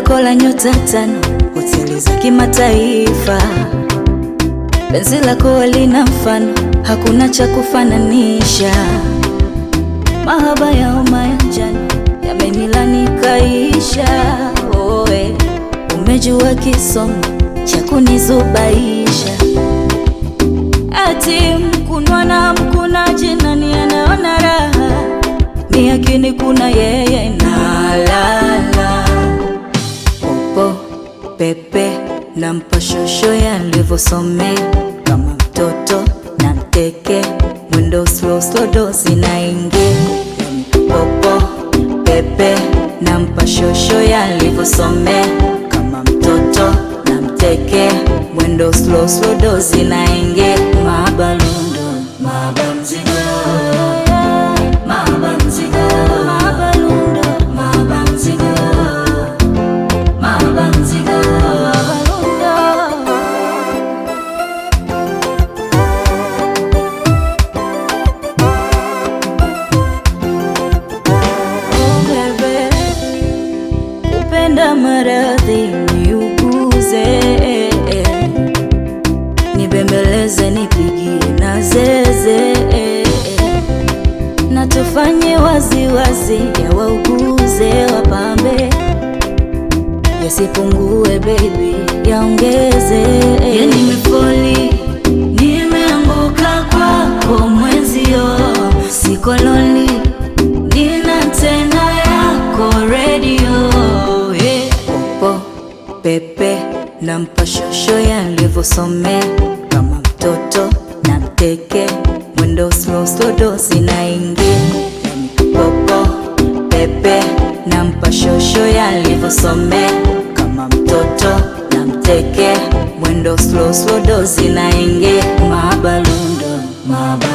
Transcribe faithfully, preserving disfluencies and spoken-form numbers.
lako la nyota tano, hoteli za kimataifa. Penzi lako lina mfano, hakuna cha kufananisha. Mahaba ya homa ya njano yamenilani kaisha. Oe, umejua kisomo cha kunizubaisha. Ati mkunwa na mkunaji, nani anaona raha? Mi akini kuna yeye na lala. Popo pepe na mpashosho yalivosome, kama mtoto na mteke, mwendo slow slow dosi na inge. Popo pepe na mpashosho yalivosome, kama mtoto na mteke, mwendo slow slow dosi na inge. Mabalundo, mabamzigo, mabamzigo, mabalundo, mabamzigo, mabamzigo, mabalundo. Oh bebe, kupenda maradhi niuguze, nibembeleze nipigie na zeze, na tufanye wazi wazi ya wauguze wapambe, yasipungue baby yaongeze. Ya nimefoli, nimeanguka kwako mwenzio, siko lonely, nina tena yako radio. Yeah. Popo pepe na mpashosho yalivosome, kama mtoto na mteke, mwendo slow slow dosi na ingi. Popo pepe na mpashosho yalivosome, kama mtoto na mteke, mwendo slow slow dosi na ingi. Mabalundo, mabalundo.